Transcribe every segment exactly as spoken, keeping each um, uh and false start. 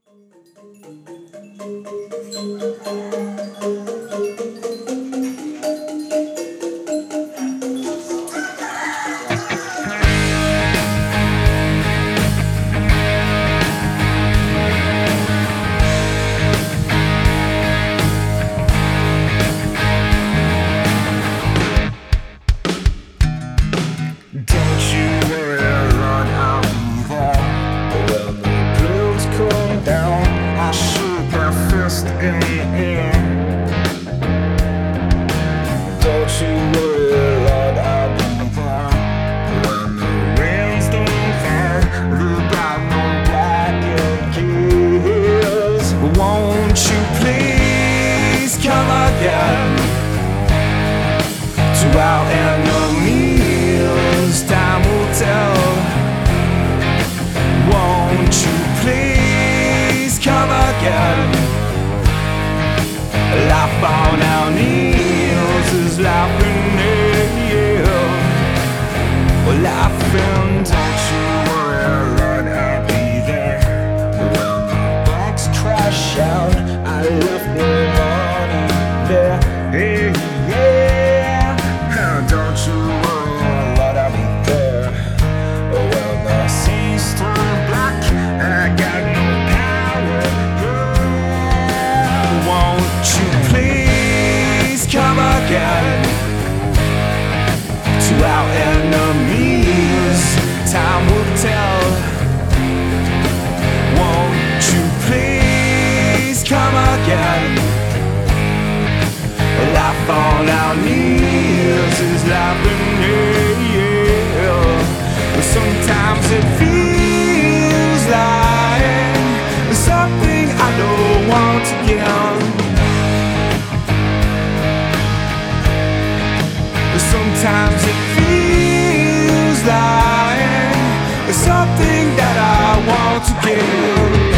In the air. Don't you worry, Lord, I'll be there. When the rains don't fall, we got no black keys. Won't you please come again to our enemies? Time will tell. Won't you please come again? Life on our knees is life in the air. Well, life in, don't you worry, Lord, I'll be there. When the box crash out, I left no money there. Hey, yeah, don't you worry, Lord, I'll be there. When the seas turn black, I got no power. Won't you please come again to our enemies? Time will tell. Won't you please come again? Life on our knees is life in the air. Sometimes it feels like something I don't want to give. Sometimes it feels like something that I want to give.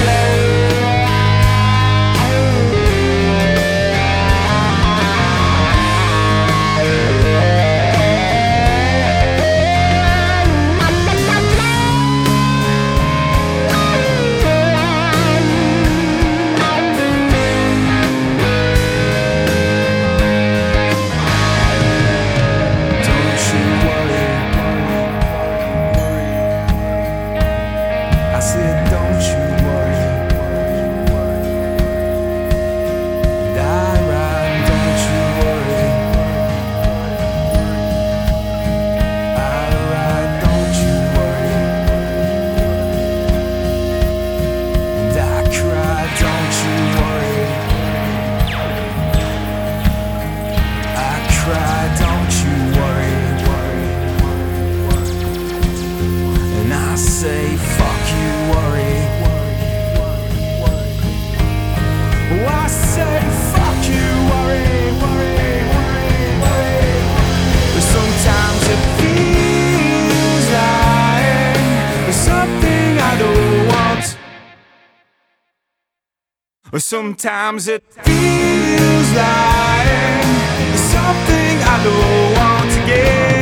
I said, don't you worry. And I ride, don't you worry. I ride, don't you worry. And I cry, don't you worry. I cry, don't you worry. And I say, fuck you, worry. Oh, I say, fuck you, worry, worry, worry, worry. But sometimes it feels like something I don't want. Or sometimes it feels like something I don't want to get.